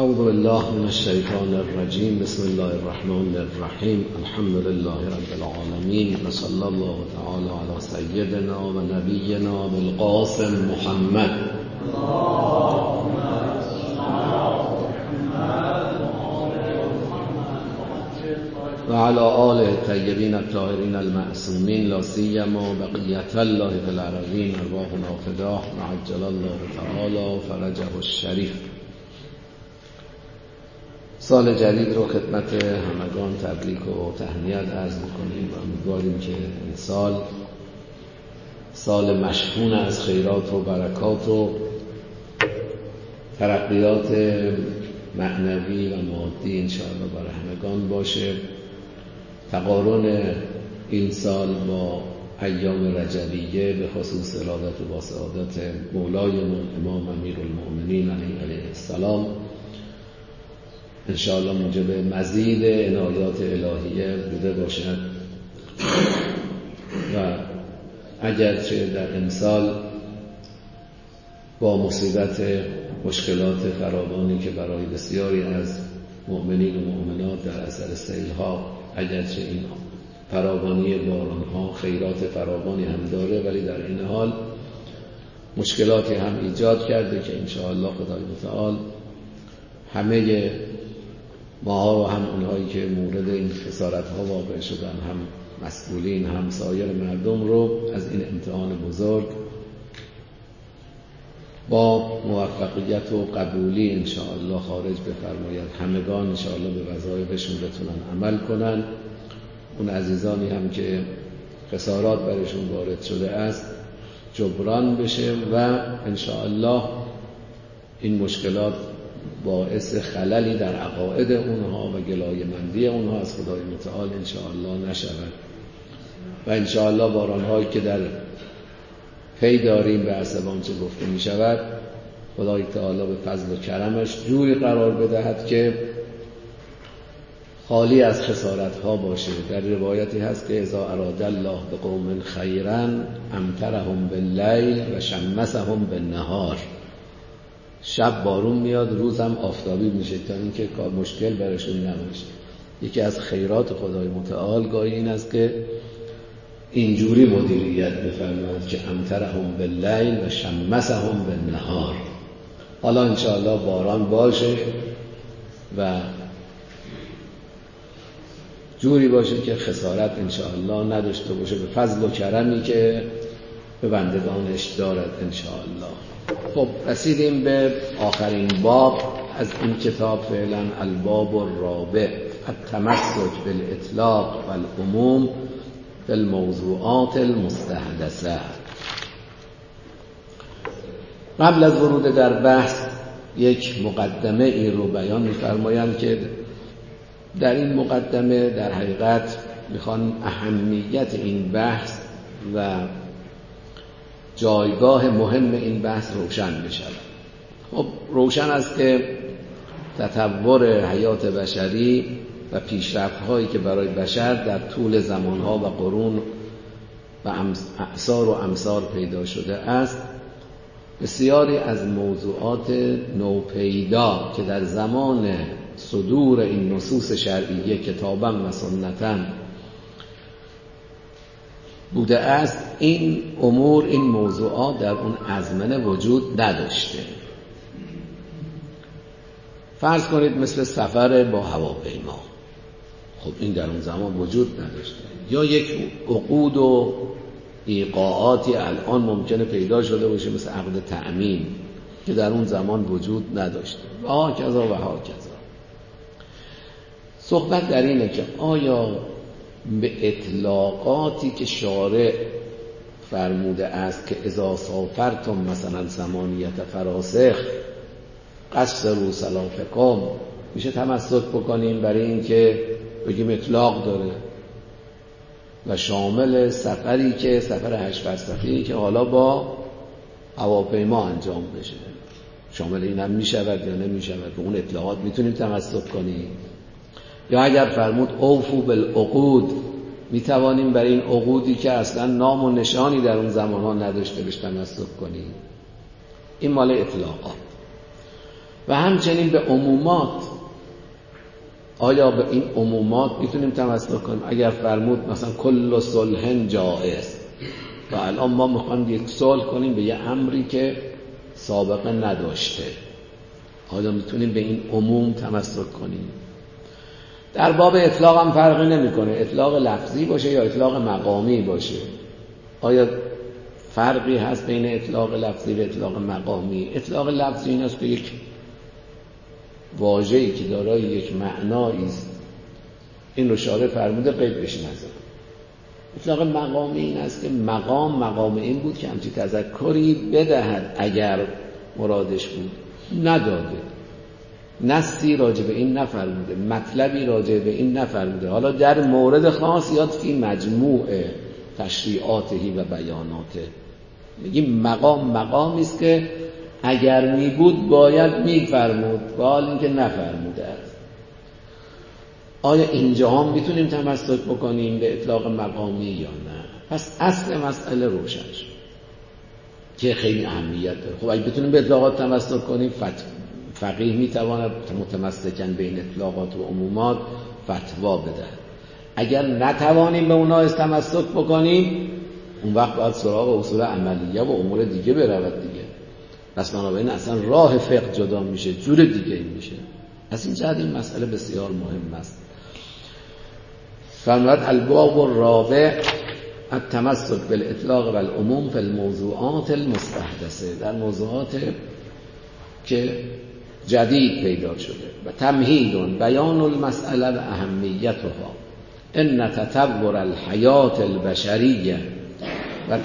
اعوذ بالله من الشیطان الرجیم. بسم الله الرحمن الرحیم. الحمد لله رب العالمین و صلی الله تعالی علی سیدنا و نبینا بالقاسم محمد و علی آله الطیبین الطاهرین المعصومین لا سیما بقیة الله فی الارضین ارواحنا فداه و عجل الله تعالی فرجه الشریف. سال جدید رو خدمت همگان تبریک و تهنیت عرض می‌کنیم و امیدواریم که این سال مشحون از خیرات و برکات و ترقیات معنوی و مادی انشاءالله برای همگان باشه. تقارن این سال با ایام رجبیه به خصوص ارادت و سعادت مولایمون امام امیرالمؤمنین علیه السلام انشاءالله موجب مزید عنایات الهیه بوده باشد و اگرچه در امسال با مصیبت مشکلات فراوانی که برای بسیاری از مؤمنین و مؤمنات در اثر سیل‌ها اگرچه این فراوانی باران‌ها خیرات فراوانی هم داره، ولی در این حال مشکلاتی هم ایجاد کرده که انشاءالله خدای متعال همه ماها و هم اونهایی که مورد این خسارت‌ها واقع شدن، هم مسئولین هم سایر مردم رو از این امتحان بزرگ با موفقیت و قبولی انشاءالله خارج بفرماید. همگان انشاءالله به وظایفشون بتونن عمل کنن. اون عزیزانی هم که خسارات برشون وارد شده است جبران بشه و انشاءالله این مشکلات باعث خللی در عقاید اونها و گلایه‌مندی اونها از خدای متعال انشاءالله نشود و انشاءالله بارانهایی که در پی داریم به حسب آنچه گفته می شود خدای تعالی به فضل و کرمش جوری قرار بدهد که خالی از خسارت ها باشه. در روایتی هست که اذا اراد الله بقوم خیرا امطرهم باللیل و شمسهم بالنهار. شب بارون میاد، روز هم آفتابی میشه تا اینکه مشکل برشون نباشه. یکی از خیرات خدای متعال گاهی این است که اینجوری مدیریت بفرماید که امطرهم باللیل و شمسهم بالنهار. حالا انشاءالله باران باشه و جوری باشه که خسارت انشاءالله نداشته باشه به فضل و کرمی که به بندگانش دارد انشاءالله. خب رسیدیم به آخرین باب از این کتاب فعلا، الباب الرابع التمسک بالاطلاق والعموم فی الموضوعات المستحدثه. قبل از ورود در بحث یک مقدمه ای رو بیان می‌فرمایند که در این مقدمه در حقیقت میخوان اهمیت این بحث و جایگاه مهم این بحث روشن بشود. خب روشن است که تطور حیات بشری و پیشرفت‌هایی که برای بشر در طول زمانها و قرون و اعصار و امصار پیدا شده است، بسیاری از موضوعات نوپیدا که در زمان صدور این نصوص شرعیه کتاباً و سنتاً بوده است، این امور این موضوعات در اون ازمنه وجود نداشته. فرض کنید مثل سفر با هواپیما، خب این در اون زمان وجود نداشته. یا یک عقود و ایقاعاتی الان ممکنه پیدا شده باشه مثل عقد تأمین که در اون زمان وجود نداشته و ها کذا. صحبت در اینه که آیا به اطلاقاتی که شارع فرموده است که اذا سافرتم مثلا 8 فراسخ قصروا سلافکم میشه تمسک بکنیم برای این که بگیم اطلاق داره و شامل سفری که سفر 8 فرسخی که حالا با هواپیما انجام بشه شامل این هم میشود یا نمیشود؟ به اون اطلاقات میتونیم تمسک کنیم؟ یا اگر فرمود اوفو بالعقود میتوانیم برای این عقودی که اصلا نام و نشانی در اون زمان ها نداشته بهش تمسک کنیم؟ این مال اطلاقات. و همچنین به عمومات. آیا به این عمومات میتونیم تمسک کنیم؟ اگر فرمود مثلا کل صلح جائز و الان ما میخوایم یک صلح کنیم به یه امری که سابقه نداشته، آیا میتونیم به این عموم تمسک کنیم؟ در باب اطلاق هم فرقی نمیکنه، اطلاق لفظی باشه یا اطلاق مقامی باشه. آیا فرقی هست بین اطلاق لفظی و اطلاق مقامی؟ اطلاق لفظی این است که یک واژه‌ای که دارای یک معنایی است این رو شارع فرموده قید بشه نظر. اطلاق مقامی این است که مقام این بود که همچی تذکری بدهد اگر مرادش بود، نداده، نصی راجع به این نفرموده، مطلبی راجع به این نفرموده. حالا در مورد خاص یاد فی مجموع تشریعاتی و بیاناته میگیم مقامی است که اگر می بود باید میفرمود و حال اینکه نفرموده است. آیا اینجا هم میتونیم تمسک بکنیم به اطلاق مقامی یا نه؟ پس اصل مسئله روشن شد که خیلی اهمیت داره. خب اگه بتونیم به اطلاقات تمسک کنیم، فقیه میتواند متمسکن بین اطلاقات و عمومات فتوا بده. اگر نتوانیم به اونها تمسک بکنیم، اون وقت باید سراغ اصول عملیه و امور دیگه برود دیگه. پس بنابراین اصلا راه فقه جدا میشه، جور دیگه میشه. از این جهت این مسئله بسیار مهم است. فرمود الباب الرابع التمسک بالاطلاق و العموم فی الموضوعات المستحدثه، در موضوعات که جدید پیدا شده. و تمهید بیان المسئله و اهمیتها ان تطور الحیات البشریه و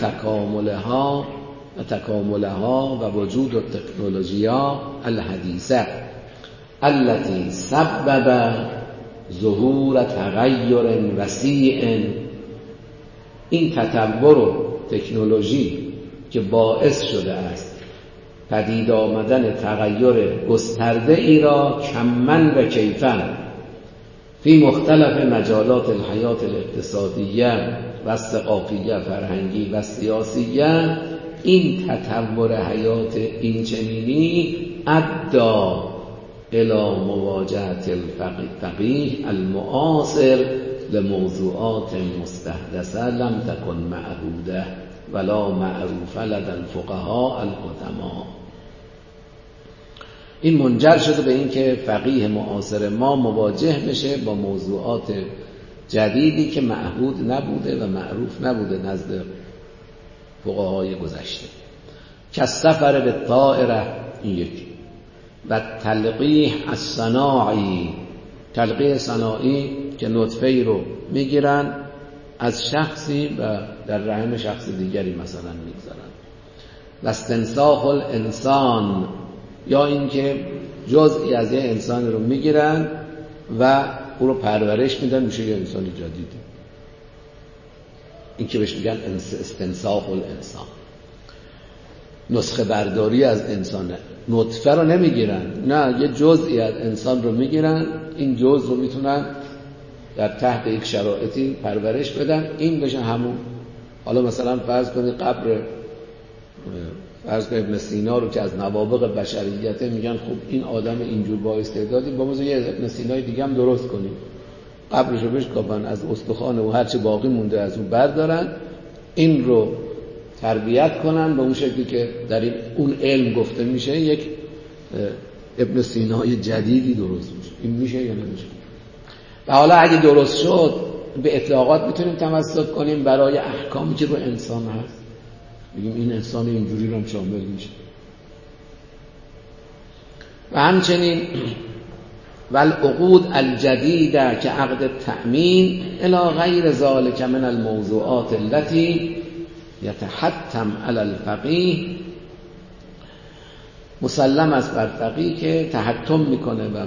تکاملها و وجود التکنولوژیا الحدیثه التي سبب ظهور تغییر وسیع. این تطور و تکنولوژی که باعث شده است پدید آمدن تغییر گسترده ای را کمن و کیفن فی مختلف مجالات الحیات الاقتصادیه و ثقافیه، فرهنگی و سیاسیه، این تطور حیات این چنینی ادى الى مواجهة الفقیه المعاصر لموضوعات مستحدثه لم تكن معهوده ولا معروفه لدى الفقهاء القدماء. این منجر شده به این که فقیه معاصر ما مواجه بشه با موضوعات جدیدی که معهود نبوده و معروف نبوده نزد فقهای گذشته، که سفر به طائره، این یکی، و تلقیح الصناعی، تلقیح صناعی که نطفه‌ای رو میگیرن از شخصی و در رحم شخص دیگری مثلا میگذارن. و استنساخ الانسان، یا اینکه جزئی از یه انسان رو میگیرن و او رو پرورش میدن میشه یه انسان جدیدی. این که بهش میگن استنساخ الانسان، نسخه برداری از انسانه. نطفه رو نمیگیرن، نه، یه جزئی از انسان رو میگیرن، این جزء رو میتونن در تحت یک شرایطی پرورش بدن، این بشه همون. حالا مثلا فرض کنید قبر ابن سینا رو که از نوابغ بشریته میگن خب این آدم اینجور با استعدادی، با موضوع یه ابن سینای دیگه هم درست کنیم، قبرش رو بشکافن، از استخوان و هرچی باقی مونده از اون بردارن، این رو تربیت کنن به اون شکلی که در اون علم گفته میشه یک ابن سینای جدیدی درست میشه. این میشه یا نمیشه؟ و حالا اگه درست شد به اطلاقات میتونیم تمسک کنیم برای احکامی که رو انسان هست، بگیم این انسان اینجوری رو هم شامل میشه. و همچنین والعقود الجدیده که عقد تأمین الی غیر ذلک من الموضوعات التي یتحتم علی الفقیه، مسلم است بر فقیه که تحتم میکنه و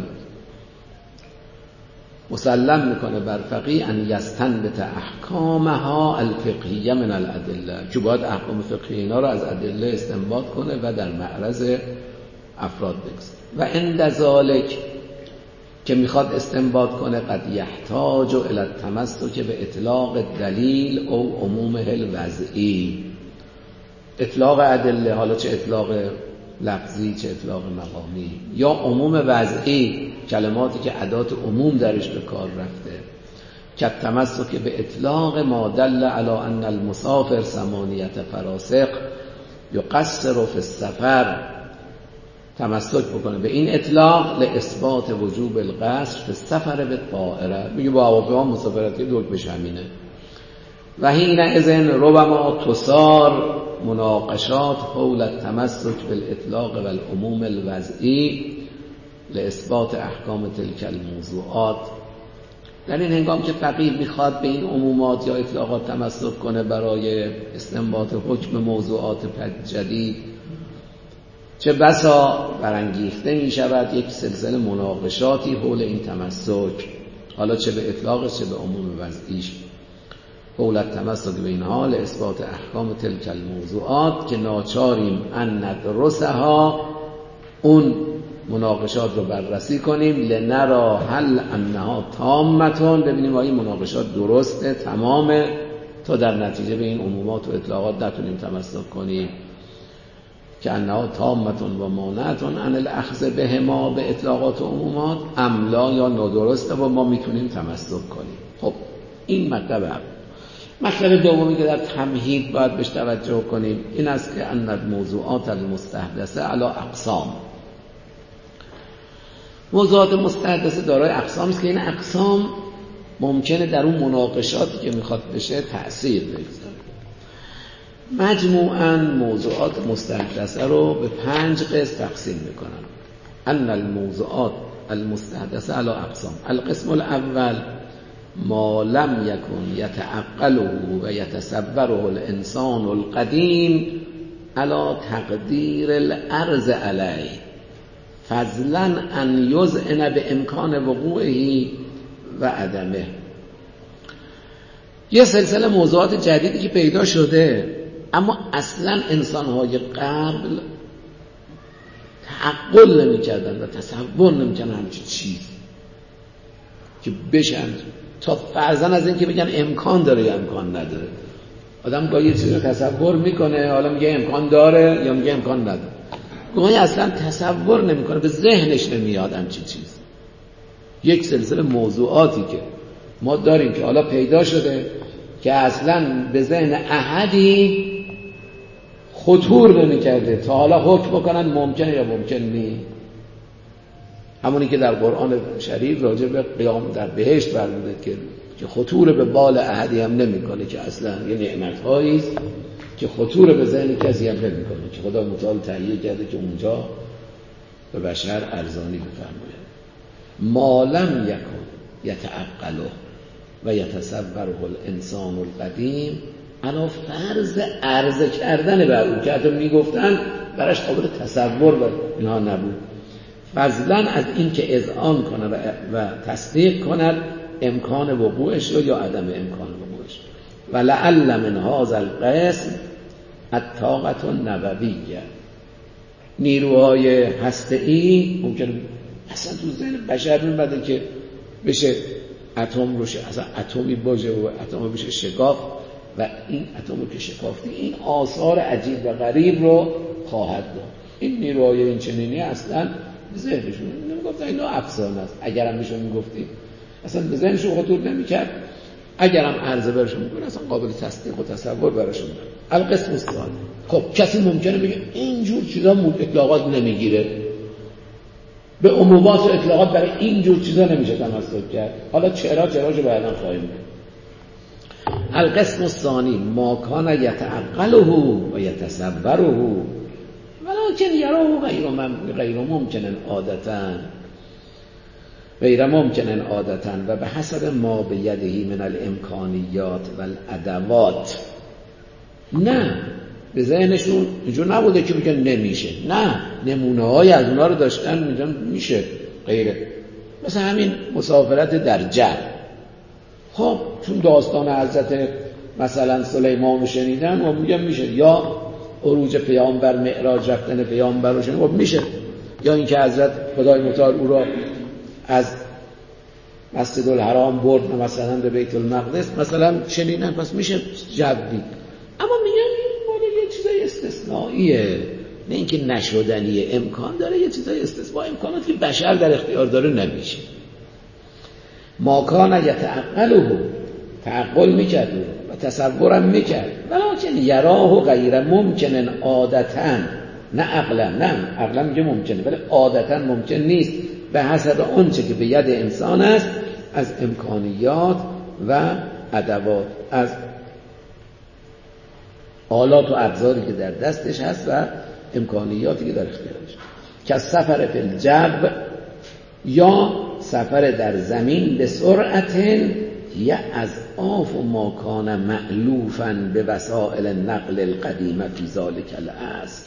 مسلم میکنه بر فقیه ان یستنبط احکامها الفقهیه من الادله، که باید احکام فقهی اینا رو از ادله استنباط کنه و در معرض افراد بگذاره. و عند ذلک که میخواد استنباط کنه قد یحتاج الی التمسک به اطلاق دلیل او عمومه الوضعی، اطلاق ادله، حالا چه اطلاق لفظی چه اطلاق مقامی، یا عموم وضعی، کلماتی که ادات عموم درش به کار رفته، که تمسک به اطلاق ما دل علی ان المسافر 8 فراسخ یقصر فی السفر، تمسک بکنه به این اطلاق لاثبات وجوب القصر فی السفر بالطائره، میگه با هواپیما مسافرتی دلپش همینه. و حین اذن ربما تثار مناقشات حول التمسک بالاطلاق و العموم الوضعی لاثبات احکام تلک الموضوعات. در این هنگام که فقیه میخواد به این عمومات یا اطلاقات تمسک کنه برای استنباط حکم موضوعات جدید، چه بسا برانگیخته می شود یک سلسله مناقشاتی حول این تمسک، حالا چه به اطلاقش چه به عموم وضعیش، حول التمسک به این حال اثبات احکام تلک الموضوعات، که ناچاریم ان ندرسها، اون مناقشات رو بررسی کنیم، لنرا هل انها تامتون، ببینیم آیا مناقشات درسته تمامه تا در نتیجه به این عمومات و اطلاقات نتونیم تمسک کنیم، که انها تامتون و مانعتون عن الاخذ بهما، به اطلاقات و عمومات، املا یا نادرسته و ما میتونیم تمسک کنیم. خب این مطلب اول. مطلب دومی که در تمهید باید بهش توجه کنیم این است که ان الموضوعات المستحدثه علی اقسام، موضوعات مستحدثه دارای اقسام است که این اقسام ممکنه در اون مناقشاتی که میخواد بشه تأثیر بگذاره. مجموعاً موضوعات مستحدثه رو به 5 قسم تقسیم میکنن. ان الموضوعات المستحدثه علی اقسام، القسم الاول ما لم یکن یتعقله و یتصوره الانسان القدیم علی تقدیر العرض علیه فضلا ان یذعن به امکان وقوعه و عدمه. یه سلسله موضوعات جدیدی که پیدا شده، اما اصلا انسان‌های قبل تعقل نمی‌کردن و تصور نمی‌کردن همچین چیز که بشن، تا فرضاً از این که بگن امکان داره یا امکان نداره. آدم گاهی یه چیزی رو تصور میکنه، حالا میگه امکان داره یا میگه امکان نداره، گاهی اصلا تصور نمیکنه، به ذهنش نمیاد همچین چیز. یک سلسله موضوعاتی که ما داریم که حالا پیدا شده که اصلا به ذهن احدی خطور نمی‌کرده تا حالا حکم بکنن ممکنه یا ممکن نیست. همونی که در قرآن شریف راجع به قیام در بهشت فرموده که خطور به بال احدی هم نمی‌کنه، که اصلا یه نعمت‌هایی است که خطور به ذهن کسی هم نمی‌کنه، که خدا متعال تهیه کرده که اونجا به بشر ارزانی بفرماید. ما لم یکن یتعقله و یتصوره الانسان القدیم، انا فرض عرض کردن بر اون که حتی میگفتن براش قابل تصور و اینها نبود، فضلا از این که اذعان کنه و تصدیق کند امکان وقوعش رو یا عدم امکان وقوعش. و لعل من هذا القسم الطاقة النوویه، نیروهای هسته‌ای ممکنه اصلا تو ذهن بشر میبنده که بشه اتم رو اصلا اتمی باشه و اتم بشه شکاف، و این اتم که شکافتی این آثار عجیب و غریب رو خواهد داد. این نیروهای این چنینی اصلا به ذهنشون نمیگفتن، اینا افسانه است. اگرم بهشون میگفتیم اصلا به ذهنشون خطور نمیکرد، اگرم عرضه برشون میکنه اصلا قابل تصدیق و تصور برشون نبود. القسم الثانی، خب کسی ممکنه بگه اینجور چیزا اطلاقات نمیگیره، به عمومات و اطلاقات برای اینجور چیزا نمیشه تمسک کرد. حالا چراشو بعدا خواهیم دید. القسم الثانی ما کان یتعقله و یتصوره ولکن یراه غیر ممکن عادتا و به حسب ما به یده من الامکانیات و الادوات. نه، به ذهنشون اینجور نبوده که بگن نمیشه، نه، نمونه های از اونا رو داشتن میگن میشه غیره. مثلا همین مسافرت در جو، خب چون داستان حضرت مثلا سلیمان رو شنیدن و میگن میشه، یا عروج پیامبر، معراج رفتن پیامبر رو شنیدن، خب میشه، یا اینکه حضرت خدای متعال او را از مسجد الحرام برد مثلا به بیت المقدس مثلا شنیدن، پس میشه جوی. اما میگن این مال یه چیزای استثنائیه، نه اینکه نشدنیه، امکان داره، یه چیزای استثناء امکاناتی که بشر در اختیار داره نمیشه. ما کان یتعقله، تعقل میکرد و تصورم میکرد، ولکن یراه غیر ممکن عادتا، نه عقلا، نه عقلا میگه ممکنه ولی عادتا ممکن نیست به حسب آنچه که به ید انسان است از امکانیات و ادوات، از آلات و ابزاری که در دستش هست و امکانیاتی که در اختیارش، که سفر فی الجو، یا سفر در زمین به سرعت یا از آف و ماکان مألوفا به وسائل نقل القدیمه فی ذالک العصر،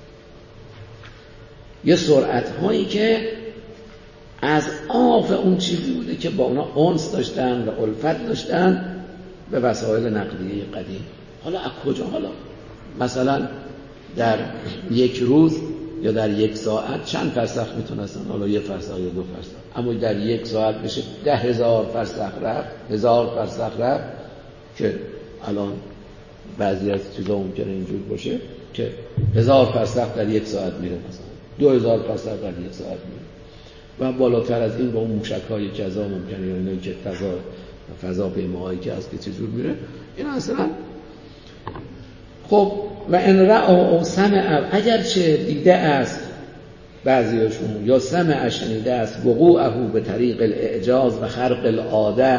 یه سرعت هایی که از آف اون چیزی بوده که با اونا انس داشتن و الفت داشتن به وسایل نقلیه قدیم. حالا از کجا؟ حالا مثلا در یک روز یا در یک ساعت چند فرسخ میتونستن؟ حالا 1 فرسخ یا 2 فرسخ، اما در یک ساعت بشه 10,000 فرسخ رفت، 1000 فرسخ رفت، که الان بعضی از چیزا ممکنه اینجور باشه که 1000 فرسخ در یک ساعت میره، مثلا 2000 فرسخ در یک ساعت میره، و بالاتر از این با اون موشک‌های کذا ممکنه، یا اینایی که فضاپیماهایی که از که چجور میره، این اصلا. خب و ان رأى او سمع، اگر چه دیده است بعضیاشون یا سمع شنیده است وقوعه به طریق الاعجاز و خرق العاده،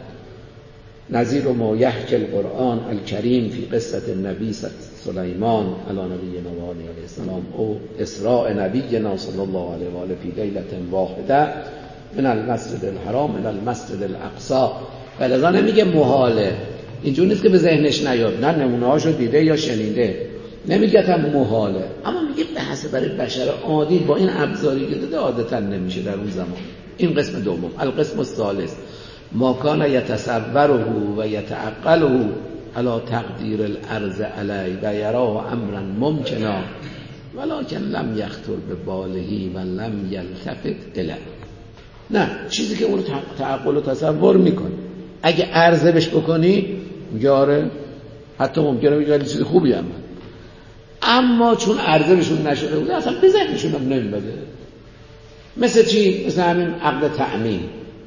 نظیر ما یحکی القرآن الکریم فی قصة النبی سلیمان علی نبینا و آله علیه السلام او اسراء نبینا صلی الله علیه و آله فی لیلة واحده من المسجد الحرام من المسجد الاقصی. ولذا نمیگه محاله، اینجور نیست که به ذهنش نیاد، نه نمونه هاشو دیده یا شنیده، نمیگه هم محاله، اما میگه به حسب برای بشر عادی با این ابزاری که داده عادتا نمیشه در اون زمان. این قسم دوم. القسم الثالث ما کان یتصوره و یتعقله علی تقدیر الارض علی و یراه امرا ممکنا ولکن لم یخطر به باله و لم یلتفت الیه. نه، چیزی که اون تعقل و تصور میکنه اگه عرضه بهش بکنی میگه آره، حتی ممکنه بگه چیز خوبی هم، اما چون عرضه بهشون نشده بوده اصلا به ذهنشون هم نمیباده. مثل چی؟ مثل همین عقد تأمین.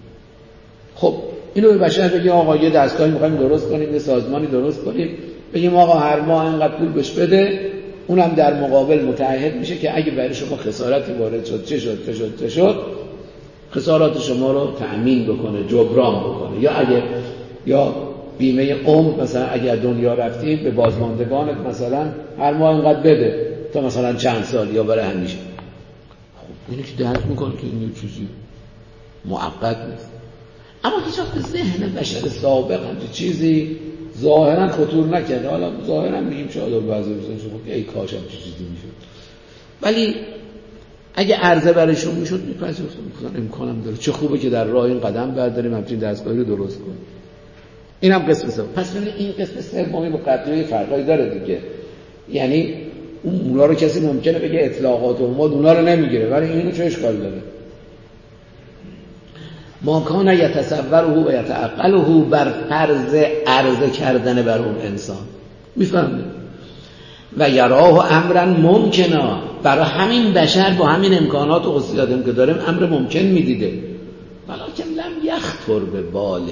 خب اینو به بشر بگیم آقا یه دستگاهی میخوایم درست کنیم، یه سازمانی درست کنیم، بگیم آقا هر ماه اینقدر پول بهش بده، اونم در مقابل متعهد میشه که اگه برای شما خسارتی وارد شد چه شد خسارات شما رو تأمین بکنه، جبران بکنه، یا اگه یا بیمه عمر مثلا اگه دنیا رفتی به بازماندگانت مثلا هر ماه اینقدر بده تا مثلا چند سال یا برای همیشه. خب اینو که درک میکنه که این چیزی معقد نیست، اما هیچ وقت به ذهن بشر سابق همچین چیزی ظاهرا خطور نکرده. حالا ظاهرا میگیم شاید بعضی شما که ای کاش همچین چیزی میشد، ولی اگه عرضه برشون میشد میپذیرفتن، میگفتن امکانم داره، چه خوبه که در راه این قدم برداریم همچین دستگاهی رو درست کنیم. این هم قسم سوم. پس ببینید این قسم سومی با قبلی فرقایی داره دیگه، یعنی اونا رو کسی ممکنه بگه اطلاقات و اماد اونا رو نمیگیره، ولی اینو چه اشکال داره؟ ما کان یتصوره و یتعقله بر فرض عرضه کردن بر اون انسان، میفهمه؟ و یراه امرا ممکنا، برای همین بشر با همین امکانات و خصوصیاتی که داریم امر ممکن میدیده، ولکن لم یخطر به باله،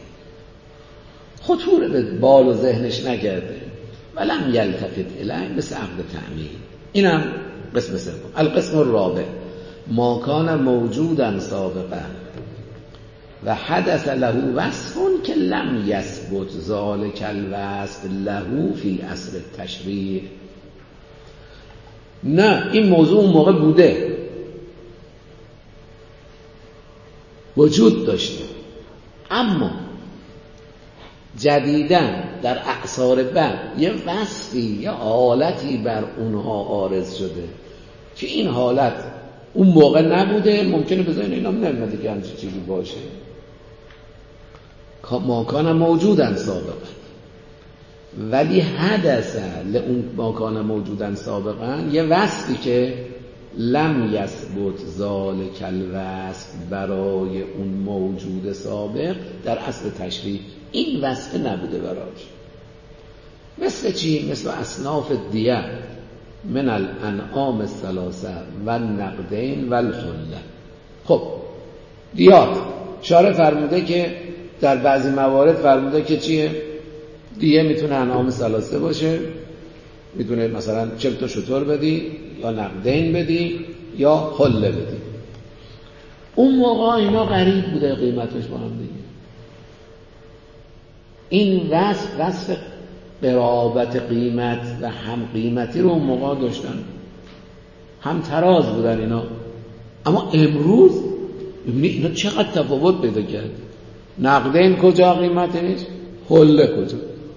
خطور به بال و ذهنش نگرده، ولم یلتفت الیه، مثل عقد تأمین. اینم قسم سوم. القسم الرابع ما کان موجودا سابقا و حدث له وصف که لم یثبت ذلک الوصف له فی عصر التشریع. نه، این موضوع اون موقع بوده، وجود داشته، اما جدیداً در اعصار بعد یه وصفی یه حالتی بر اونها عارض شده که این حالت اون موقع نبوده، ممکنه بذارین اینا نمیده که همچین چیزی باشه. ماکان موجودن سابقا ولی حدث لون ماکان موجودن سابقا یه وصفی که لم یثبت ذالک الوصف برای اون موجود سابق در اصل تشریع این وصف نبوده براش. مثل چی؟ مثل اصناف دیه. من الانعام الثلاثه و النقدین و الحله. خب دیات شارع فرموده که در بعضی موارد فرموده که چیه؟ دیه میتونه انعام ثلاثه باشه، میتونه مثلا 40 تا شتر بدی یا نقدین بدی یا حله بدی. اون موقع اینا غریب بوده قیمتش با هم دیگه. این وصف قرابت قیمت و هم قیمتی رو اون موقع داشتن، هم تراز بودن اینا. اما امروز ببینید اینا چقدر تفاوت پیدا کرد. نقدین کجا قیمتش؟ حله کجا؟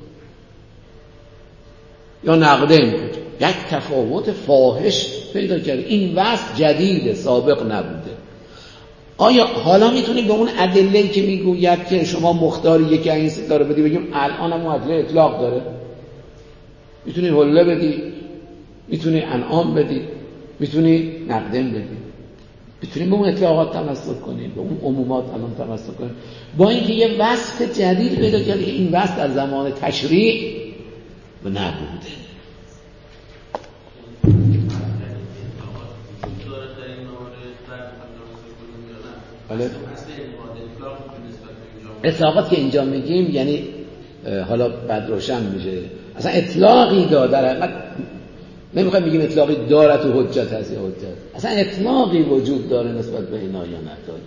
یا نقدین کجا؟ یک تفاوت فاحش پیدا کرد. این وصف جدیده، سابق نبوده. آیا حالا میتونیم به اون ادله‌ای که میگوید که شما مختاری یکی این ستاره بدی بگیم الان هم ادله اطلاق داره؟ میتونی حله بدی، میتونی انعام بدی، میتونی نقدین بدی، میتونیم به اون اطلاقات تمسک کنیم، به اون عمومات الان تمسک کنیم، با اینکه یه وصف جدید پیدا کرده که این وصف در زمان تشریع نبوده. اطلاقات که اینجا میگیم یعنی حالا بعد روشن میشه اصلا اطلاقی داره. نمیخوایم بگیم اطلاقی داره تو حجت هست یا حجت، اصلا اطلاقی وجود داره نسبت به اینا یا نداره.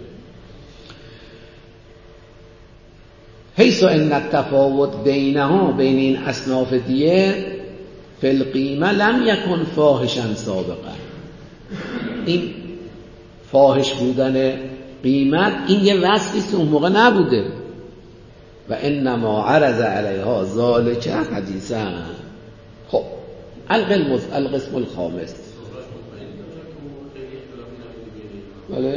حیث ان التفاوت بینها بین این اصناف دیه فی القیمه لم یکن فاحشا سابقا. این فاحش بودن قیمت این یه وصفی است اون موقع نبوده. و انما عرض علیها ذالک حدیثا. خب القسم الخامس. بله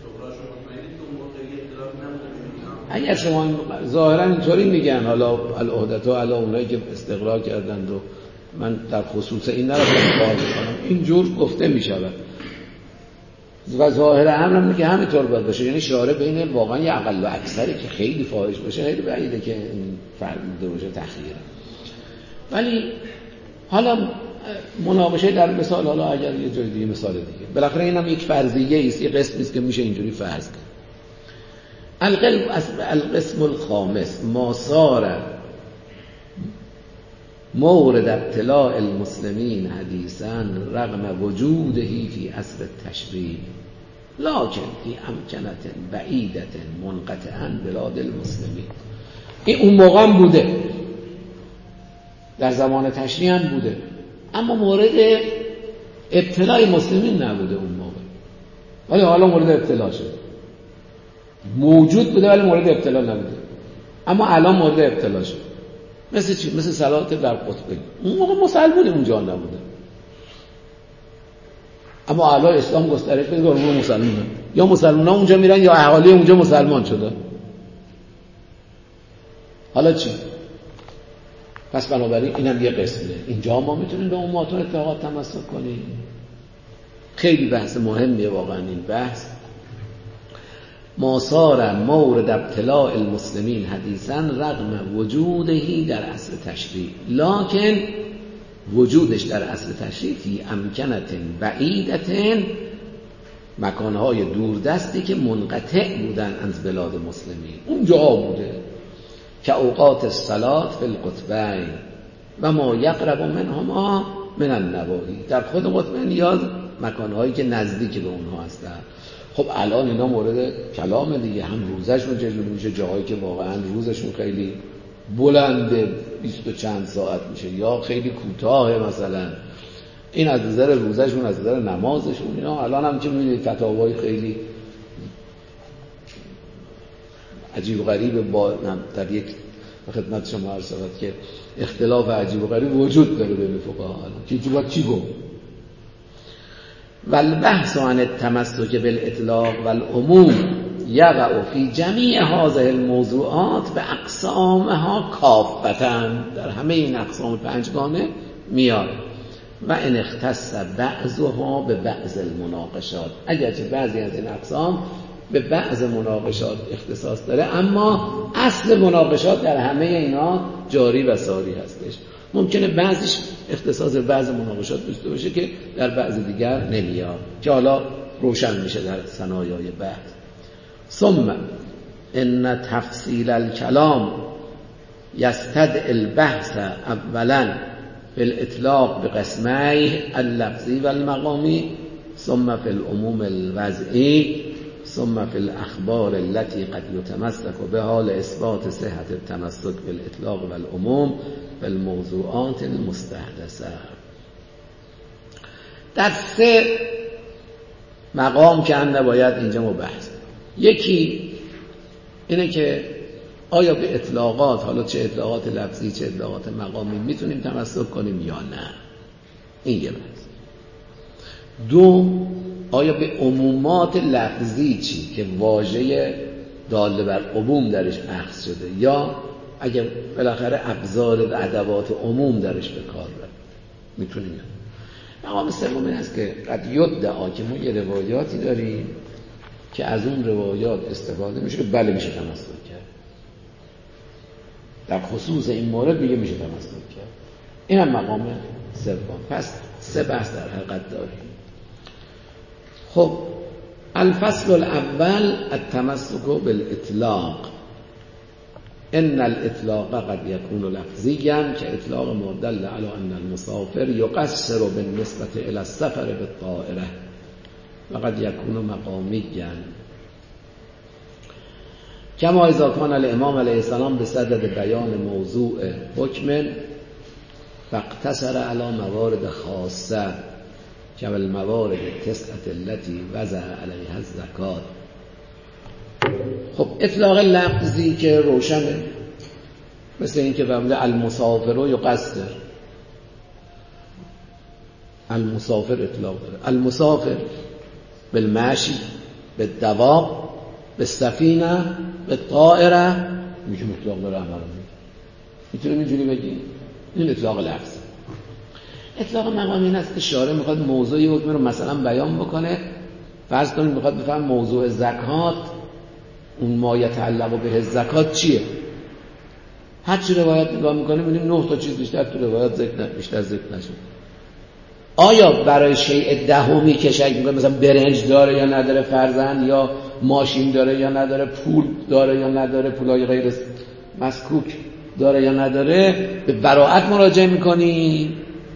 اگر شما ظاهرا اینطوری میگن، حالا العهدة علی اونایی که استقرا کردند و من در خصوص این نرفتم کار میکنم، اینجور گفته میشود و ظاهر امرم میگه همینطور باید باشه. یعنی شارع بین واقعا یه اقل و اکثری که خیلی فاحش باشه خیلی بعیده که این فرق بوده باشه تخییر. ولی حالا مناقشه در مثال، حالا اگر یه جای دیگه مثال دیگه، بالاخره اینم یک فرضیه است، یه قسمی است که میشه اینجوری فرض کرد. القسم الخامس ما صار مورد ابتلاء المسلمین حدیثا رغم وجوده فی عصر التشریع لکن فی امکنة بعیدة منقطعا بلاد المسلمین. این اون موقع هم بوده، در زمان تشریع هم بوده، اما مورد ابتلاء مسلمین نبوده اون موقع. ولی حالا مورد ابتلا شده، موجود بوده ولی مورد ابتلا نبوده، اما الان مورد ابتلا شده. مثل چی؟ مثل صلات در قطبه. اون موقع مسلمون اونجا نبوده، اما الان اسلام گسترش پیدا کرده، اون مسلمونه، یا مسلمونا اونجا میرن یا اهالی اونجا مسلمان شده. حالا چی؟ پس بنابراین اینم یه قسمه. اینجا ما میتونیم به اون ماتون اتفاقات تمسک کنیم. خیلی بحث مهمیه واقعا این بحث. ما صار مورد ابتلاء المسلمین حدیثا رغم وجوده در اصل تشریع لکن وجودش در اصل تشریع فی امکنة بعیدة، مکانهای دوردستی که منقطع بودن از بلاد مسلمین، اونجا بوده که اوقات الصلاة فی القطبین و ما یقرب منهما من النواحی، در خود قطبین یا مکانهایی که نزدیک به اونها هستند. خب الان اینا مورد کلام دیگه، هم روزشون چجوری میشه، جاهایی که واقعا روزشون خیلی بلنده 20 و چند ساعت میشه یا خیلی کوتاه، مثلا این از نظر روزشون، از نظر نمازشون. اینا الان هم که میبینید فتاوای خیلی عجیب و غریب با در یک خدمت شما عرض شود که اختلاف عجیب و غریب وجود داره بین فقها الان که چی گفت. والبحث عن التمسك بالاطلاق والعموم یقع فی جمیع هذه الموضوعات باقسامها کافة، در همه این اقسام پنجگانه میاد. و ان اختص بعضها به بعض المناقشات، اگرچه بعضی از این اقسام به بعض مناقشات اختصاص داره، اما اصل مناقشات در همه اینا جاری و ساری هستش. ممکنه بعضیش اختصاص بعض مناقشات داشته باشه که در بعض دیگر نمیاد، که حالا روشن میشه در ثنایای بحث. ثم ان تفصیل الکلام یستدعی البحث اولا فی الاطلاق بقسمیه اللفظی و المقامی، ثم فی العموم الوضعی، ثم فی الاخبار التي قد يتمسك بها لاثبات صحة التمسك بالاطلاق والعموم فی الموضوعات المستحدثه. در 3 مقام که باید اینجا مبحث. یکی اینه که آیا به اطلاقات، حالا چه اطلاقات لفظی چه اطلاقات مقامی، میتونیم تمسک کنیم یا نه؟ این یه بحث. 2 آیا به عمومات لفظی چی که واژه داله بر عموم درش اخذ شده، یا اگر بالاخره ابزار و ادوات عموم درش به کار برد، میتونیم یا نه؟ مقام سوم این است که قد یدعا که ما یه روایاتی داریم که از اون روایات استفاده میشه که بله میشه تمسک کرد، در خصوص این مورد میگه میشه تمسک کرد. این هم مقام سوم. پس 3 بحث در حقیقت داریم. خب الفصل الاول التمسك بالاطلاق. ان الاطلاق قد يكون لفظيا كاطلاق ما دل على ان المسافر يقصر بالنسبة الى السفر بالطائرة، وقد يكون مقاميا كما اذا كان الامام علیه السلام بصدد بیان موضوع حکم فاقتصر على موارد خاصه كالموارد التسعة التي وضع عليها الزکات. خب اطلاق لفظی که روشنه، مثل این که فرموده المسافر یقصر، المسافر اطلاق داره. المسافر بالمشی، بالدواب، بالسفینه، بالطائره، میشه اطلاق داره. میتونیم اینجوری بگیم این اطلاق لفظی. اطلاق مقامی این است که شارع میخواد موضوعی حکم رو مثلا بیان بکنه. فرض کنید میخواد بفهم موضوع زکات، اون ما یتعلق به زکات چیه. هر چی روایت نگاه میکنیم میبینیم 9 تا چیز بیشتر تو روایت بیشتر ذکر نشد. آیا برای شیء دهمی که شک میکنه مثلا برنج داره یا نداره فرزند، یا ماشین داره یا نداره، پول داره یا نداره، پولای غیر مسکوک داره یا نداره، به براءت مراجعه میکنیم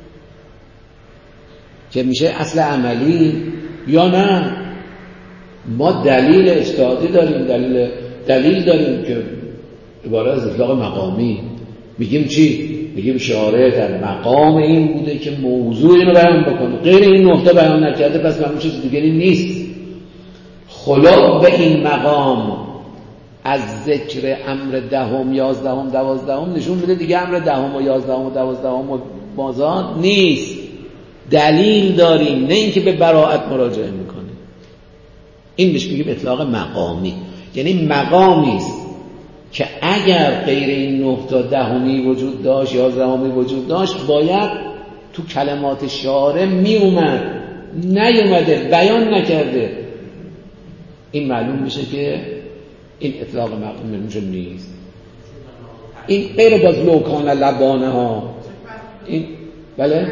که میشه اصل عملی، یا نه ما دلیل اجتهادی داریم، دلیل داریم که عبارت از اطلاق مقامی. میگیم چی؟ میگیم شارع در مقام این بوده که موضوع اینو بیان بکنه، غیر این نقطه بیان نکرده پس معلوم چیز دیگری نیست. خلاف به این مقام از ذکر امر 10، 11، 12 نشون میده دیگه امر 10 و 11 و 12 و بازار نیست. دلیل داریم، نه اینکه به براءت مراجعه میکنیم. این بهش میگیم اطلاق مقامی. یعنی مقامی است که اگر غیر این 9 تا 10 وجود داشت، 11 وجود داشت، باید تو کلمات شارع میومد، نیومده، بیان نکرده، این معلوم میشه که این اطلاق مقامی نیست. این غیر باز لوکان لبانه ها، این بله،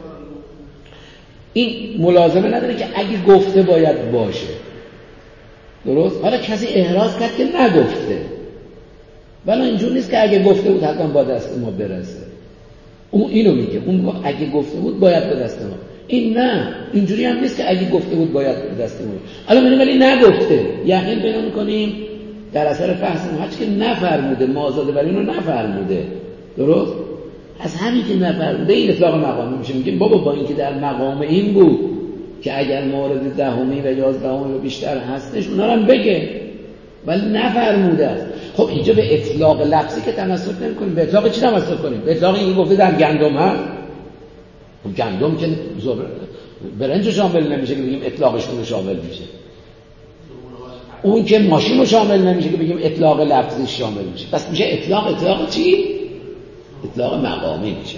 این ملازمه نداره که اگه گفته باید باشه. درست؟ حالا کسی احراز کرد که نگفته، ولی اینجور نیست که اگه گفته بود حتما با دست ما برسه. اون اینو میگه، اون اگه گفته بود باید به دست ما. این نه، اینجوری هم نیست که اگه گفته بود باید به دست ما. الان میگیم ولی نگفته، یقین پیدا می‌کنیم در اثر فحص ما که نفرموده، ما آزاده بر اینو نفرموده. درست؟ از همین که نفرموده این اطلاق مقامی میشه. میگیم بابا با اینکه در مقام این بود که اگر مورد 10 و 11 و بیشتر هستش اونا رو هم بگه، ولی نفرموده است. خب اینجا به اطلاق لفظی که تمسک نمی‌کنیم، به اطلاق چی تمسک کنیم؟ به اطلاق این گفته در گندم هست. گندم که برنج شامل نمیشه که بگیم اطلاقش رو شامل میشه. اون که ماشین رو شامل نمیشه که بگیم اطلاق لفظی شامل میشه. پس میشه اطلاق چی؟ اطلاق مقامی میشه.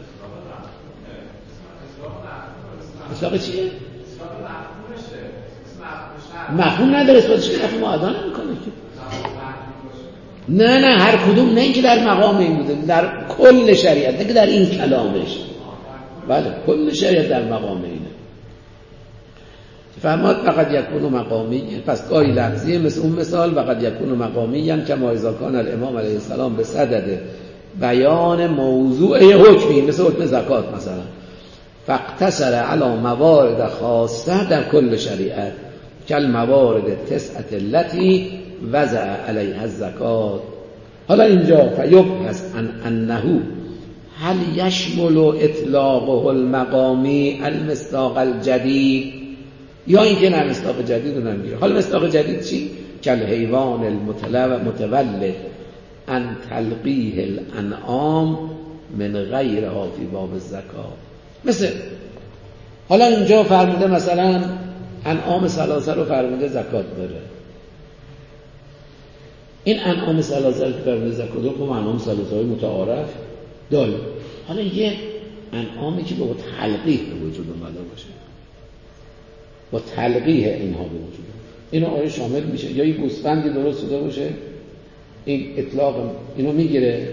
اطلاق چیه؟ مفهوم نداره، اثباتش که مفهوم معادله نمیکنه که. نه هر کدوم، نه اینکه در مقام این بوده، در کل شریعت، نه که در این کلامش. بله کل شریعت در مقام اینه. فرماد فقط یکون مقامی، پس گاهی لفظیه مثل اون مثال فقط یکون مقامی هم که اذا کان الامام علیه السلام به صدد بیان موضوع حکمی، مثل حکم زکات مثلا، فاقتصر علی موارد خاصه در کل شریعت کل موارد تسعة التي وضع علیها الزکات. حالا اینجا فیبحث عن انه هل یشمل اطلاقه المقامی المصداق الجدید، یا اینکه نه مصداق جدید رو نمیگیره. حالا مصداق جدید چی؟ کل حیوان المتولد ان تلقیه الانعام من غیرها فی باب الزکات. مثل حالا اینجا فرموده مثلا انعام ثلاثه رو فرموده زکات بره. این انعام ثلاثه رو فرموده زکات رو، خب انعام ثلاثه های متعارف داریم. حالا یه انعامی که با تلقیح به وجود اومده باشه، با تلقیح اینها به وجود، اینو آیا شامل میشه؟ یا یه گوسفندی درست شده باشه این اطلاق اینو میگیره؟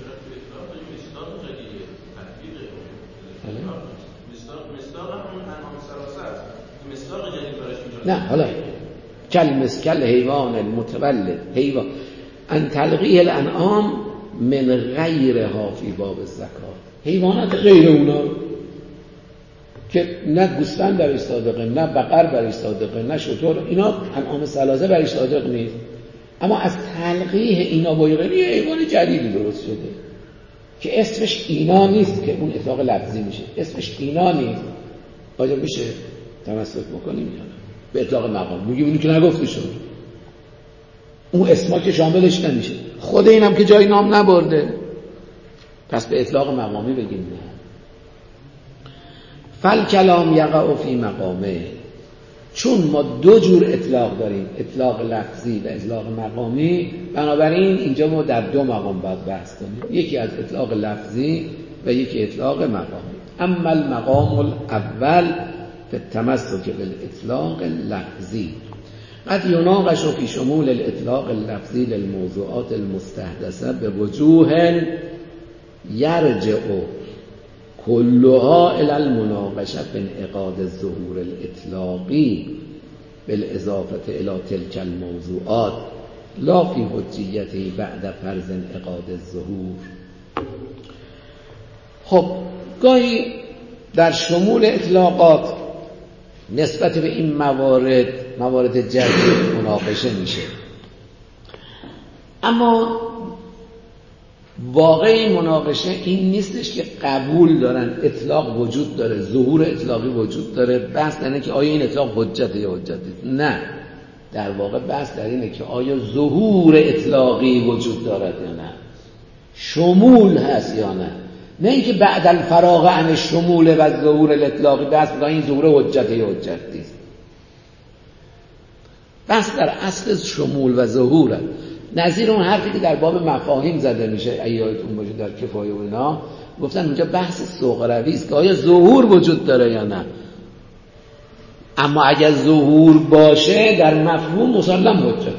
نه حالا کل حیوان المتولد حیوان ان تلقیه الانعام من غیرها فی باب الزکات، حیوانات غیر اونا که نه گوسفند برای صادقه، نه بقر برای صادقه، نه شتر، اینا انعام ثلاثه برای صادق نیست، اما از تلقیه اینا با یه حیوان جدیدی درست شده که اسمش اینا نیست، که اون اطلاق لفظی میشه، اسمش اینا نیست. آیا میشه تمسک بکنیم یا نه به اطلاق مقام؟ میگیم اونی که نگفته شد، اون اسما که شاملش نمیشه، خود اینم که جای نام نبرده، پس به اطلاق مقامی بگیم نه. فالکلام یقع فی مقامه، چون ما دو جور اطلاق داریم، اطلاق لفظی و اطلاق مقامی، بنابراین اینجا ما در دو مقام باید بحث کنیم، یکی از اطلاق لفظی و یکی اطلاق مقامی. اما المقام الاول فی التمسک بالاطلاق اللفظی قد یناقش فی شمول الاطلاق اللفظی للموضوعات المستحدثه به وجوه یرجع كلها الى المناقشه بانعقاد الظهور الاطلاقی بالاضافه الى تلك الموضوعات لا فی حجیته بعد فرض انعقاد الظهور. خب گاهی در شمول اطلاقات نسبت به این موارد جدید مناقشه میشه، اما واقع این مناقشه این نیستش که قبول دارن اطلاق وجود داره، ظهور اطلاقی وجود داره، بحث اینه که آیا این اطلاق حجته یا حجت نیست. نه، در واقع بحث در اینه که آیا ظهور اطلاقی وجود دارد یا نه، شمول هست یا نه، نه اینکه بعد الفراغ عن شمول و ظهور الاطلاقی بحث می‌کنن این ظهور حجته یا حجت نیست. بحث در اصل شمول و ظهوره، نظیر اون حرفی که در باب مفاهیم زده میشه، اگه یادتون باشه در کفایه و اینا گفتن اونجا بحث سغروی است که آیا ظهور وجود داره یا نه، اما اگر ظهور باشه در مفهوم مسلم حجته.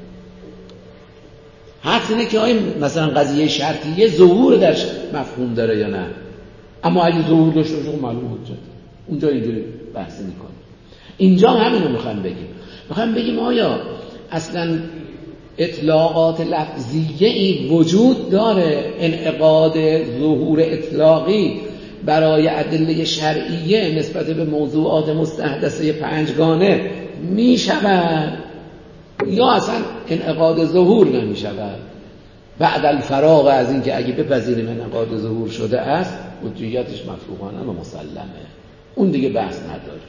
حدس اینه که آیا مثلا قضیه شرطیه ظهور در مفهوم داره یا نه، اما اگه ظهور داشته باشه معلوم حجته. اونجا اینجوری بحث میکنه. اینجا همینو میخوایم بگیم آیا اصلا اطلاقات لفظیه‌ای وجود داره، انعقاد ظهور اطلاقی برای ادله شرعیه نسبت به موضوعات مستحدثه پنجگانه می شود، یا اصلا انعقاد ظهور نمی شود بعد الفراغ از این که اگه بپذیریم انعقاد ظهور شده است حجیتش مفروغانه و مسلمه، اون دیگه بحث نداره.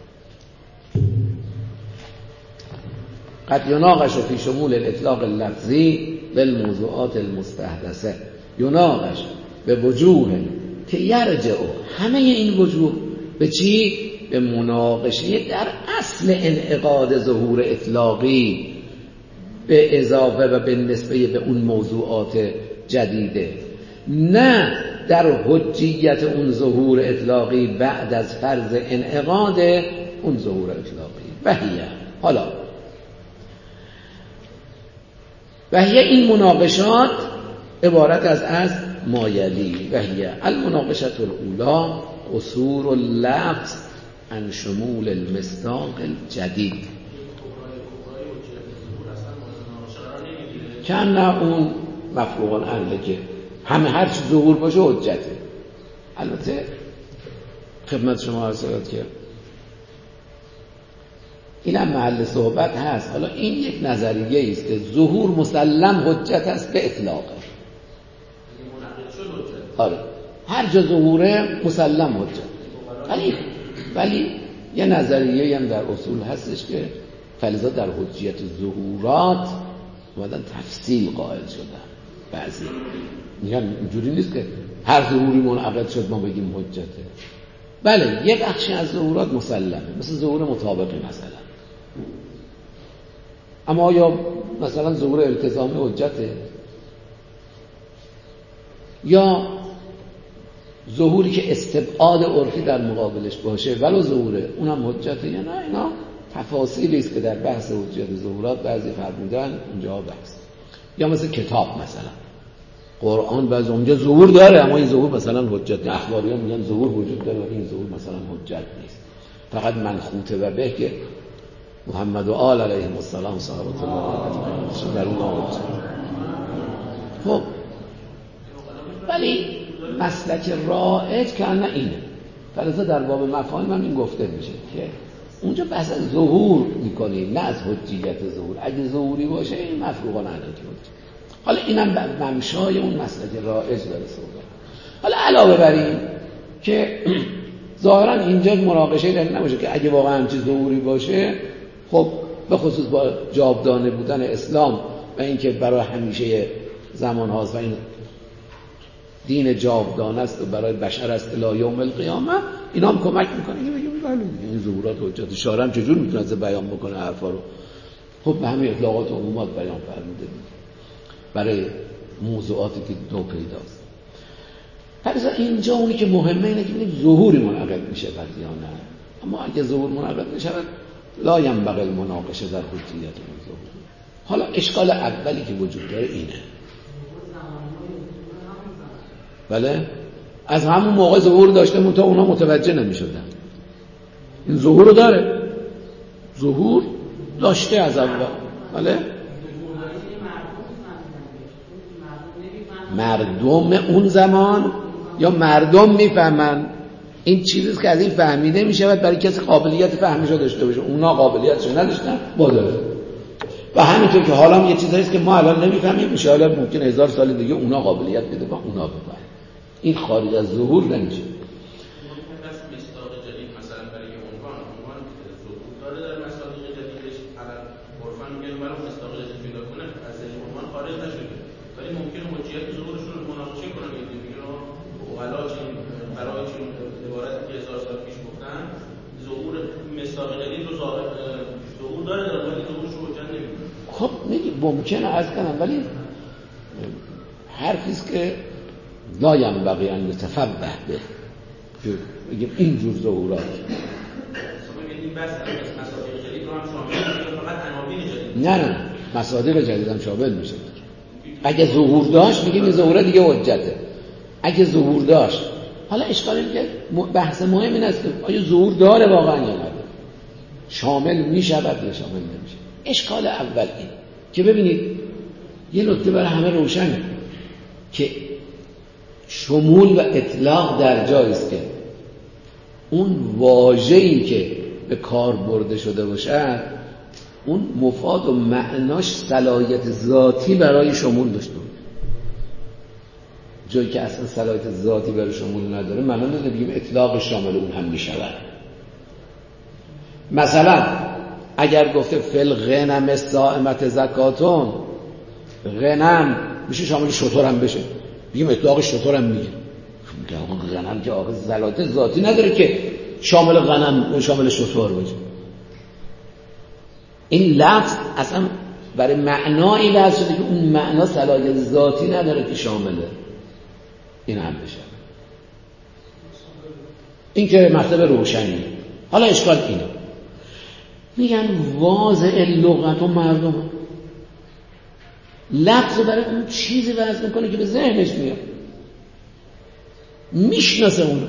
قد یناقش فی شمول الاطلاق اللفظی بالموضوعات المستحدثه، یناقش به وجوه که یرجع، همه این وجوه به چی؟ به مناقشه در اصل انعقاد ظهور اطلاقی به اضافه و به نسبه به اون موضوعات جدیده، نه در حجیت اون ظهور اطلاقی بعد از فرض انعقاد اون ظهور اطلاقی. و هیه، حالا و هی این مناقشات عبارت از مایلی و هی المناقشة الاولی قصور اللفظ عن شمول المصداق الجدید. چند نه اون مفروغان اهله که همه هر چی ظهور باشه حجته. البته خدمت شما عرض کرد اینم محل صحبت هست. حالا این یک نظریه است که ظهور مسلم حجت است به اطلاق. آره هر جا ظهوره مسلم حجت. ولی یه نظریه هم در اصول هستش که فلذا در حجیت ظهورات اومدن تفصیل قائل شدن. بعضی میگن اینجوری نیست که هر ظهوری منعقد شد ما بگیم حجته. بله یه بخشی از ظهورات مسلمه، مثل ظهور مطابقی مثلا. اما یا مثلا ظهور التزامی حجته، یا ظهوری که استبعاد عرفی در مقابلش باشه ولو ظهوره اونم حجته یا نه. اینا تفاصیلی است که در بحث حجیت ظهورات بعضی فرمودن اونجا بحث. یا مثل کتاب مثلا قرآن بعضی اونجا ظهور داره اما این ظهور مثلا حجت، اخباریان میگن ظهور وجود داره این ظهور مثلا حجت نیست، فقط منخوطه و به که محمد و آل علیهم السلام صحابت الله در اون حجت. خب ولی مسلک رائج که نه اینه. فلذا در باب مفاهیم هم این گفته میشه که اونجا بحث از ظهور میکنیم نه از حجیت ظهور. اگه ظهوری باشه این مفروغان عنه که حالا اینم ممشای اون مسلک رائج داره صحبت. حالا علاوه بر این که ظاهرا اینجا مناقشه در نباشه که اگه واقعا همچین ظهوری باشه خب به خصوص با جاودانه بودن اسلام و اینکه برای همیشه زمان هاست و این دین جاودانه است و برای بشر است الی یوم القیامه، اینا هم کمک میکنه که بگیم بله این ظهورات حجت. شارع چجور میتونه بیان بکنه حرفا رو؟ خب به همین اطلاقات و عمومات بیان فرموده برای موضوعاتی که دو پیداست. پس اینجا اونی که مهمه اینه که ببینیم ظهوری منعقد میشه یا نه. اما اگه ظهور منعقد میشه لا ينبغي المناقشه در حجیت اون ظهور. حالا اشکال اولی که وجود داره اینه، بله از همون موقع ظهور داشته تا اونا متوجه نمیشدن. این ظهور رو داره، ظهور داشته از اول. بله مردم اون زمان یا مردم میفهمن این چیزیست که از این فهمیده میشود برای کسی قابلیت فهمیشو داشته باشه. اونا قابلیتشو نداشتن با داره. و همینطور که حالا هم یه چیزاییست که ما الان نمیفهمیم ان شاء الله ممکن 1000 سال دیگه اونا قابلیت بده با اونا بفهمن. این خارج از ظهور نمیشه. خب ممکنه از کنم ولی حرفیست که لا ينبغي ان يتفبه به بگیم اینجور ظهورات. این بحث مصادیق جدید رو هم شامل فقط عناوین جدید نه مصادیق جدید هم شامل میشه. اگه ظهور داشت میگیم این ظهور دیگه حجته. اگه ظهور داشت حالا اشکال اینه که بحث مهم این است که آیا ظهور داره واقعا یا نداره، شامل میشود یا شامل نمیشه. اشکال اول این که ببینید یه نکته برای همه روشنه که شمول و اطلاق در جایی است که اون واژه‌ای که به کار برده شده باشد اون مفاد و معناش صلاحیت ذاتی برای شمول داشته باشه. جایی که اصلا صلاحیت ذاتی برای شمول نداره معنی نداره بگیم اطلاق شامل اون هم میشود. مثلا اگر گفته فل غنم الصائمه زکاتون، غنم میشه شامل شتر هم بشه، بگیم اطلاق شتر هم میگه. غنم که آخه صلاحیت ذاتی نداره که شامل غنم و شامل شتر باشه. این لفظ اصلا برای معنایی لفظ شده که اون معنا صلاحیت ذاتی نداره که شامله این هم بشه. این که مطلب روشنی. حالا اشکال اینه میگن واضع لغت و مردم لفظ رو برای اون چیزی وضع میکنه که به ذهنش میاد، میشناسه اونو،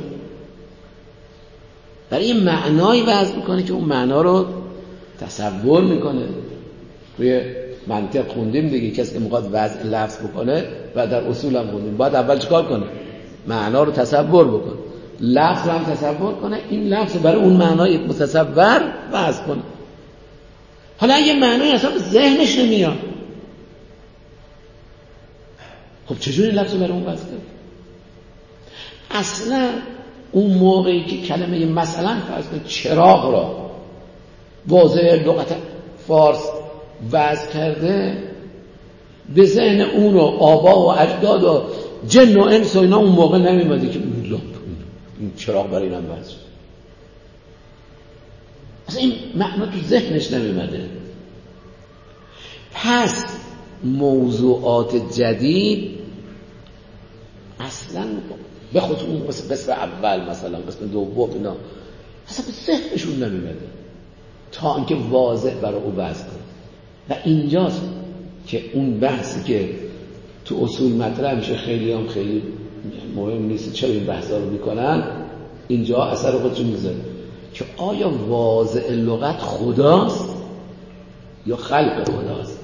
برای یه معنایی وضع میکنه که اون معنا رو تصور میکنه. توی منطق خوندیم دیگه، کسی که میخواد وضع لفظ بکنه و در اصول هم خوندیم، باید اول چیکار کنه؟ معنا رو تصور بکنه، لفظ رو هم تصور کنه، این لفظ رو برای اون معنای متصور وضع کنه. حالا اگه معنای اصلا به ذهنش نمیاد، خب چجوری لفظ رو برای اون وضع کنه؟ اصلا اون موقعی که کلمه مثلا فرض کنید چراغ را واضح لغت فارس وضع کرده، به ذهن اون و آبا و اجداد و جن و انس و اینا اون موقع نمیمده که این چراغ برای اینم وضع شد. اصلا این معنا تو ذهنش نمیمده. پس موضوعات جدید اصلا به خود اون قسم اول مثلا قسم دوم اینا اصلا به ذهنشون نمیمده تا اینکه واضح برای او وضع کنه. و اینجاست که اون بحثی که تو اصول مطرح میشه خیلی مهم نیست چرا این بحثا رو میکنن، اینجا اثر خودشون میذاره که آیا واضع لغت خداست یا خلق خداست.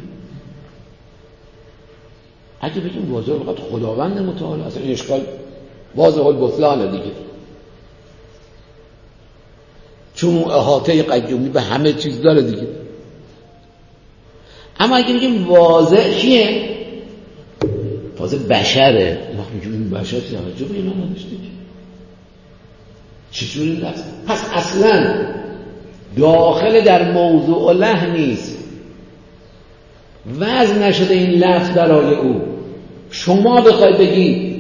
اگه بگیم واضع لغت خداوند متعال، اصلا این اشکال واضح البطلانه دیگه، چون اون احاطه قیومی به همه چیز داره دیگه. اما اگه بگیم واضع کیه؟ واضع بشره. میگیم این بشر توجه به اینا نداشته چجوری لفظ؟ پس اصلا داخل در موضوع له نیست، وضع نشده این لفظ برای او. شما بخواید بگی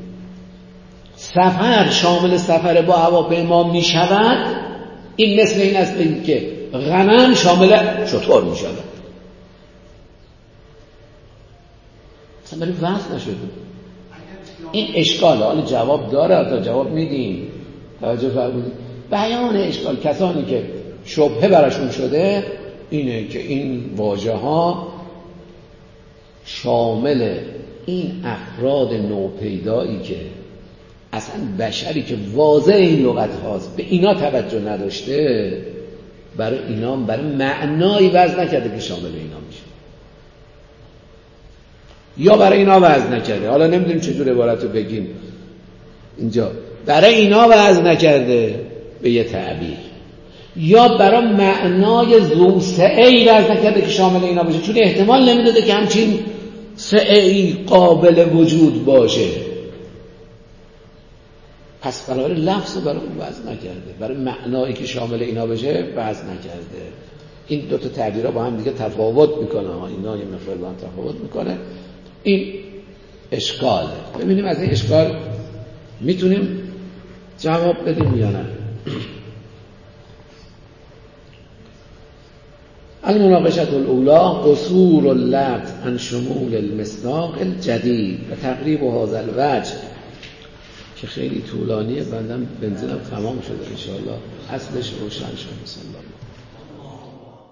سفر شامل سفر با هواپیما می شود، این مثل این است بگید که غنم شامل شتر می شود. اصلا برای وضع نشده. این اشکاله. حالا جواب داره، تا جواب میدیم. توجه فرمودید. بیان اشکال کسانی که شبهه براشون شده اینه که این واژه ها شامل این افراد نوپیدایی که اصلا بشری که واضح این لغت هاست به اینا توجه نداشته، برای اینا برای معنایی وضع نکرده که شامل اینا میشه، یا برای اینا وضع نکرده. حالا نمیدونیم چجور عبارت رو بگیم اینجا، برای اینا وضع نکرده به یه تعبیر، یا برای معنای ذو سعی وضع نکرده که شامل اینا باشه، چون احتمال نمیداده که همچین سعی قابل وجود باشه. پس برای لفظ برای اون وضع نکرده، برای معنایی که شامل اینا بشه وضع نکرده. این دو تا تعبیرها با هم دیگه تفاوت میکنه، اینا یه مقدار با هم تفاوت میکنه. این اشکاله. ببینیم از این اشکال میتونیم جواب بدیم یا نه. المناقشه الاولی قصور اللفظ عن شمول المصداق الجدید و تقریب هذا الوجه، که خیلی طولانیه، بندم بنزینم تمام شده، انشاءالله اصلش روشن شد.